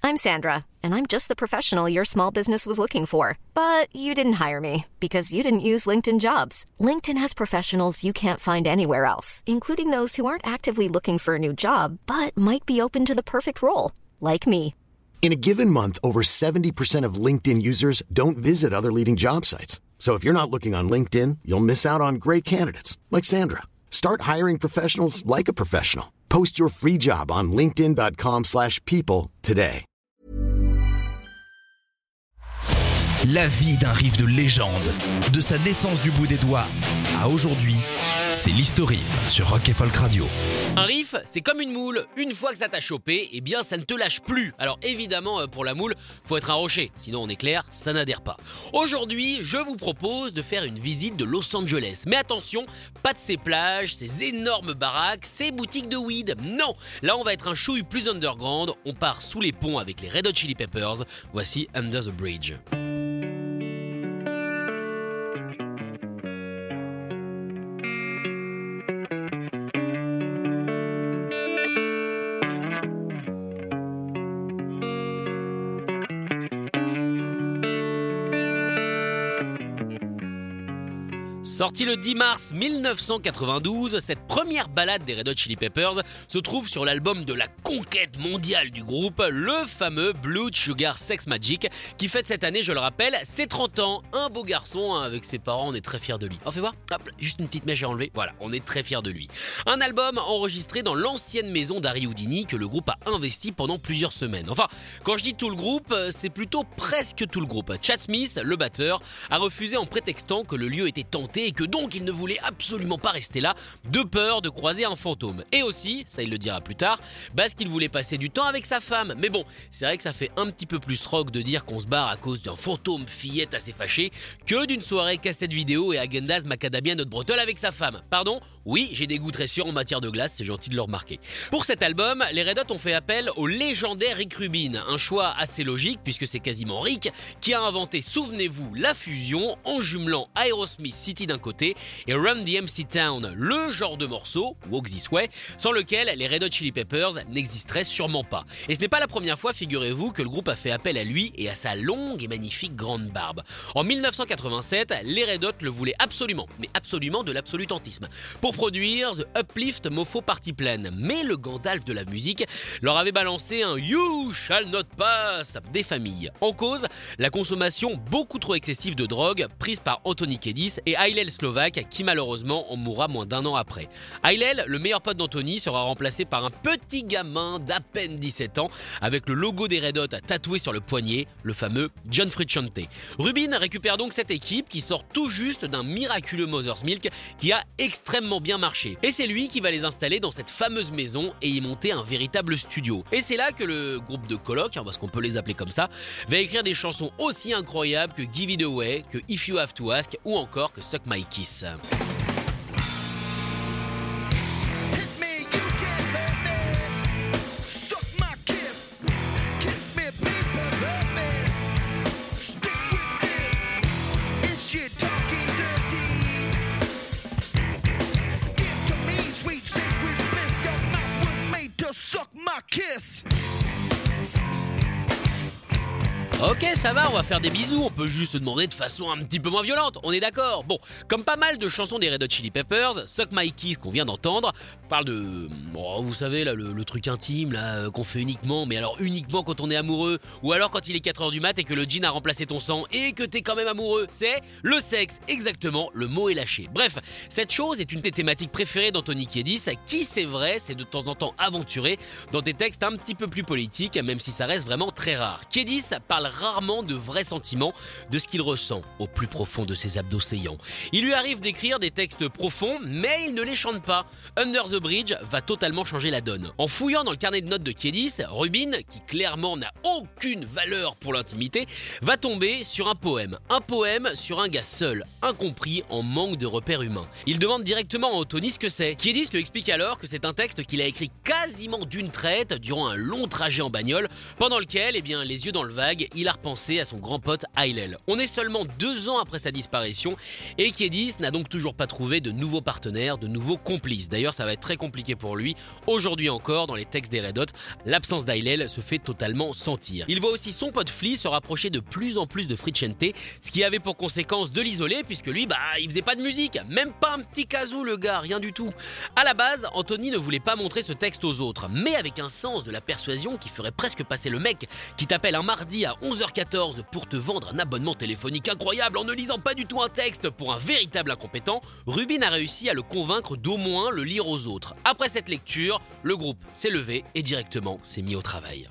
I'm Sandra, and I'm just the professional your small business was looking for. But you didn't hire me because you didn't use LinkedIn Jobs. LinkedIn has professionals you can't find anywhere else, including those who aren't actively looking for a new job, but might be open to the perfect role, like me. In a given month, over 70% of LinkedIn users don't visit other leading job sites. So if you're not looking on LinkedIn, you'll miss out on great candidates like Sandra. Start hiring professionals like a professional. Post your free job on linkedin.com/people today. La vie d'un riff de légende, de sa naissance du bout des doigts à aujourd'hui, c'est l'Histo-Riff sur Rock & Folk Radio. Un riff, c'est comme une moule. Une fois que ça t'a chopé, eh bien ça ne te lâche plus. Alors évidemment, pour la moule, faut être un rocher. Sinon on est clair, ça n'adhère pas. Aujourd'hui, je vous propose de faire une visite de Los Angeles. Mais attention, pas de ces plages, ces énormes baraques, ces boutiques de weed. Non, là on va être un chouille plus underground. On part sous les ponts avec les Red Hot Chili Peppers. Voici Under the Bridge. Sorti le 10 mars 1992, cette première ballade des Red Hot Chili Peppers se trouve sur l'album de la conquête mondiale du groupe, le fameux Blood Sugar Sex Magik, qui fête cette année, je le rappelle, ses 30 ans. Un beau garçon, avec ses parents, on est très fiers de lui. On fait voir, hop, juste une petite mèche à enlever, voilà, on est très fiers de lui. Un album enregistré dans l'ancienne maison d'Harry Houdini que le groupe a investi pendant plusieurs semaines. Enfin, quand je dis tout le groupe, c'est plutôt presque tout le groupe. Chad Smith, le batteur, a refusé en prétextant que le lieu était tenté et que donc il ne voulait absolument pas rester là, de peur de croiser un fantôme. Et aussi, ça il le dira plus tard, parce qu'il voulait passer du temps avec sa femme. Mais bon, c'est vrai que ça fait un petit peu plus rock de dire qu'on se barre à cause d'un fantôme fillette assez fâché que d'une soirée cassette vidéo et Häagen-Dazs macadamia notre bretelle avec sa femme. Pardon ? Oui, j'ai des goûts très sûrs en matière de glace, c'est gentil de le remarquer. Pour cet album, les Red Hot ont fait appel au légendaire Rick Rubin, un choix assez logique puisque c'est quasiment Rick qui a inventé, souvenez-vous, la fusion en jumelant Aerosmith City d'un côté et Run DMC Town, le genre de morceau, Walk This Way, sans lequel les Red Hot Chili Peppers n'existeraient sûrement pas. Et ce n'est pas la première fois, figurez-vous, que le groupe a fait appel à lui et à sa longue et magnifique grande barbe. En 1987, les Red Hot le voulaient absolument, mais absolument de l'absolutantisme, pour produire The Uplift Mofo Party Plan. Mais le Gandalf de la musique leur avait balancé un You Shall Not Pass des familles. En cause, la consommation beaucoup trop excessive de drogue prise par Anthony Kiedis et Hillel Slovak qui malheureusement en mourra moins d'un an après. Hillel, le meilleur pote d'Anthony, sera remplacé par un petit gamin d'à peine 17 ans avec le logo des Red Hot tatoué sur le poignet, le fameux John Frusciante. Rubin récupère donc cette équipe qui sort tout juste d'un miraculeux Mother's Milk qui a extrêmement bien marché. Et c'est lui qui va les installer dans cette fameuse maison et y monter un véritable studio. Et c'est là que le groupe de coloc, parce qu'on peut les appeler comme ça, va écrire des chansons aussi incroyables que Give It Away, que If You Have to Ask ou encore que Suck My Kiss. Ok, ça va, on va faire des bisous, on peut juste se demander de façon un petit peu moins violente, on est d'accord. Bon, comme pas mal de chansons des Red Hot Chili Peppers, Suck My Kiss qu'on vient d'entendre parle de, vous savez là, le truc intime là qu'on fait uniquement, mais alors uniquement quand on est amoureux, ou alors quand il est 4h du mat et que le gin a remplacé ton sang et que t'es quand même amoureux, c'est le sexe, exactement, le mot est lâché. Bref, cette chose est une des thématiques préférées d'Anthony Kiedis, qui c'est vrai, c'est de temps en temps aventuré dans des textes un petit peu plus politiques, même si ça reste vraiment très rare. Kiedis parle rarement de vrais sentiments, de ce qu'il ressent au plus profond de ses abdos saillants. Il lui arrive d'écrire des textes profonds, mais il ne les chante pas. Under the Bridge va totalement changer la donne. En fouillant dans le carnet de notes de Kiedis, Rubin, qui clairement n'a aucune valeur pour l'intimité, va tomber sur un poème. Un poème sur un gars seul, incompris, en manque de repères humains. Il demande directement à Anthony ce que c'est. Kiedis lui explique alors que c'est un texte qu'il a écrit quasiment d'une traite durant un long trajet en bagnole, pendant lequel, les yeux dans le vague, il a repensé à son grand pote Hillel. On est seulement 2 ans après sa disparition et Kiedis n'a donc toujours pas trouvé de nouveaux partenaires, de nouveaux complices. D'ailleurs, ça va être très compliqué pour lui. Aujourd'hui encore, dans les textes des Red Hot, l'absence d'Hillel se fait totalement sentir. Il voit aussi son pote Flea se rapprocher de plus en plus de Frusciante, ce qui avait pour conséquence de l'isoler puisque lui, il faisait pas de musique, même pas un petit kazoo le gars, rien du tout. À la base, Anthony ne voulait pas montrer ce texte aux autres, mais avec un sens de la persuasion qui ferait presque passer le mec qui t'appelle un mardi à 11h14 pour te vendre un abonnement téléphonique incroyable en ne lisant pas du tout un texte pour un véritable incompétent, Rubin a réussi à le convaincre d'au moins le lire aux autres. Après cette lecture, le groupe s'est levé et directement s'est mis au travail.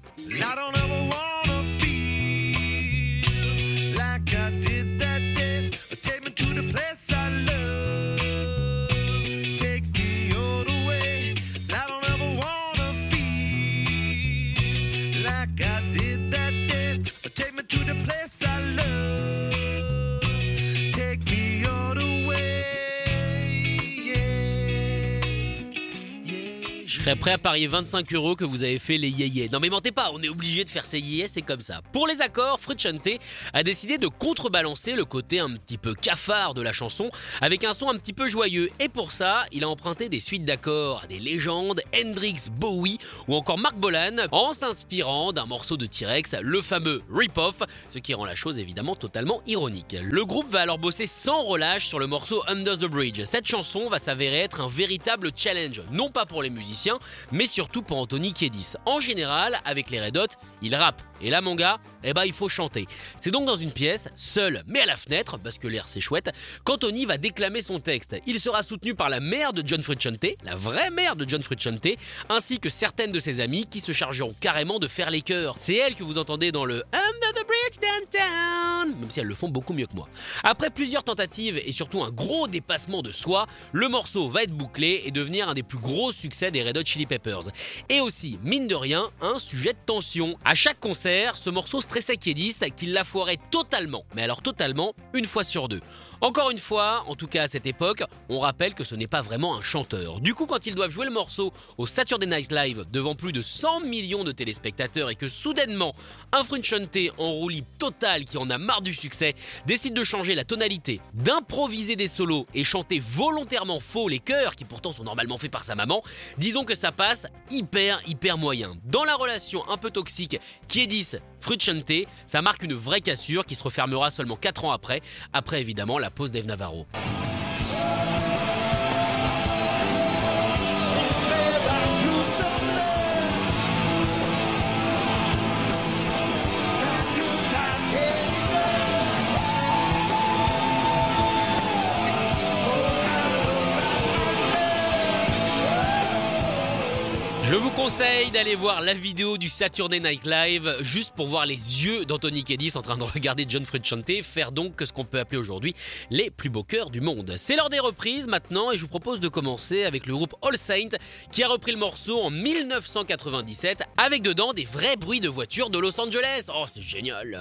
Je serais prêt à parier 25 € que vous avez fait les yéyés. Non mais mentez pas, on est obligé de faire ces yéyés, c'est comme ça. Pour les accords, Frusciante a décidé de contrebalancer le côté un petit peu cafard de la chanson avec un son un petit peu joyeux. Et pour ça, il a emprunté des suites d'accords à des légendes, Hendrix, Bowie ou encore Marc Bolan, en s'inspirant d'un morceau de T-Rex, le fameux Rip-Off, ce qui rend la chose évidemment totalement ironique. Le groupe va alors bosser sans relâche sur le morceau Under the Bridge. Cette chanson va s'avérer être un véritable challenge, non pas pour les musiciens, mais surtout pour Anthony Kiedis. En général, avec les Red Hot, il rappe. Et là, mon gars, il faut chanter. C'est donc dans une pièce, seul, mais à la fenêtre, parce que l'air c'est chouette, qu'Anthony va déclamer son texte. Il sera soutenu par la mère de John Frusciante, la vraie mère de John Frusciante, ainsi que certaines de ses amies qui se chargeront carrément de faire les chœurs. C'est elles que vous entendez dans le Under the Bridge Downtown, même si elles le font beaucoup mieux que moi. Après plusieurs tentatives et surtout un gros dépassement de soi, le morceau va être bouclé et devenir un des plus gros succès des Red Hot Chili Peppers. Et aussi, mine de rien, un sujet de tension. À chaque concert, ce morceau stressait Kiedis qu'il la foirait totalement, mais alors totalement, une fois sur deux. Encore une fois, en tout cas à cette époque, on rappelle que ce n'est pas vraiment un chanteur. Du coup, quand ils doivent jouer le morceau au Saturday Night Live devant plus de 100 millions de téléspectateurs et que soudainement, un Frusciante en roue libre totale qui en a marre du succès décide de changer la tonalité, d'improviser des solos et chanter volontairement faux les chœurs qui pourtant sont normalement faits par sa maman, disons que ça passe hyper moyen. Dans la relation un peu toxique Kiedis-Frusciante, ça marque une vraie cassure qui se refermera seulement 4 ans après évidemment la pause d'Eve Navarro. Je vous conseille d'aller voir la vidéo du Saturday Night Live juste pour voir les yeux d'Anthony Kiedis en train de regarder John Frusciante faire donc ce qu'on peut appeler aujourd'hui les plus beaux chœurs du monde. C'est l'heure des reprises maintenant et je vous propose de commencer avec le groupe All Saint qui a repris le morceau en 1997 avec dedans des vrais bruits de voitures de Los Angeles. Oh, c'est génial!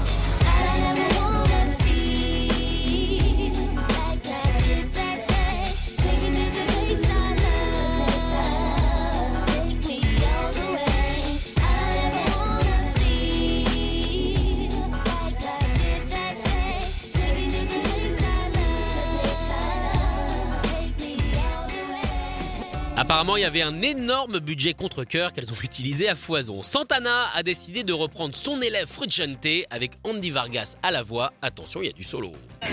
Apparemment, il y avait un énorme budget contre-cœur qu'elles ont utilisé à foison. Santana a décidé de reprendre son élève Frusciante avec Andy Vargas à la voix. Attention, il y a du solo.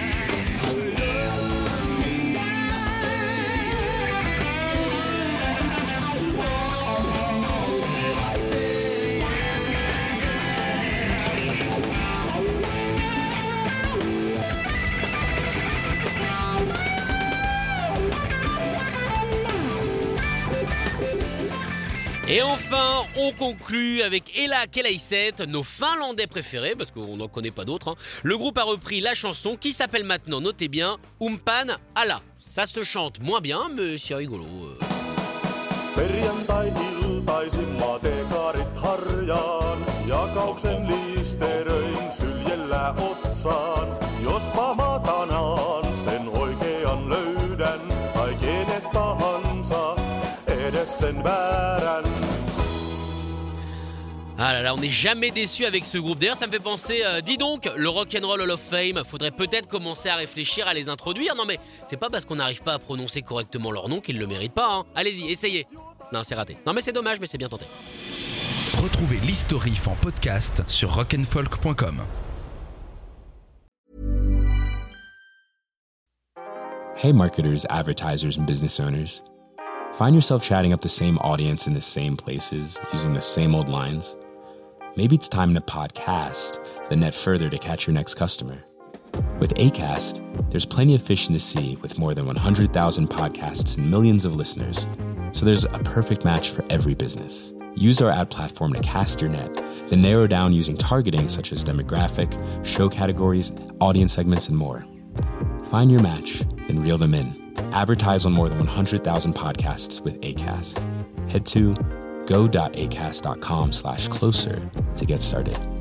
Et enfin, on conclut avec Ella Kelaiset, nos Finlandais préférés, parce qu'on n'en connaît pas d'autres. Le groupe a repris la chanson qui s'appelle maintenant, notez bien, Umpan Ala. Ça se chante moins bien, mais c'est rigolo. Perjantai-iltaisin matekarit harjaan, jakauksen listeröin syljellä otsaan. Jospa mä tänään sen oikean löydän, tai kenet tahansa edes sen väärän. Ah Ah là là, on n'est jamais déçu avec ce groupe. D'ailleurs, ça me fait penser, dis donc, le Rock'n'Roll Hall of Fame, faudrait peut-être commencer à réfléchir à les introduire. Non mais, c'est pas parce qu'on n'arrive pas à prononcer correctement leur nom qu'ils le méritent pas, hein. Allez-y, essayez. Non, c'est raté. Non mais c'est dommage, mais c'est bien tenté. Retrouvez l'Historif en podcast sur rockandfolk.com. Hey marketers, advertisers, and business owners. Find yourself chatting up the same audience in the same places, using the same old lines? Maybe it's time to podcast, then net further to catch your next customer. With Acast, there's plenty of fish in the sea with more than 100,000 podcasts and millions of listeners. So there's a perfect match for every business. Use our ad platform to cast your net, then narrow down using targeting such as demographic, show categories, audience segments, and more. Find your match, then reel them in. Advertise on more than 100,000 podcasts with Acast. Head to go.acast.com/closer to get started.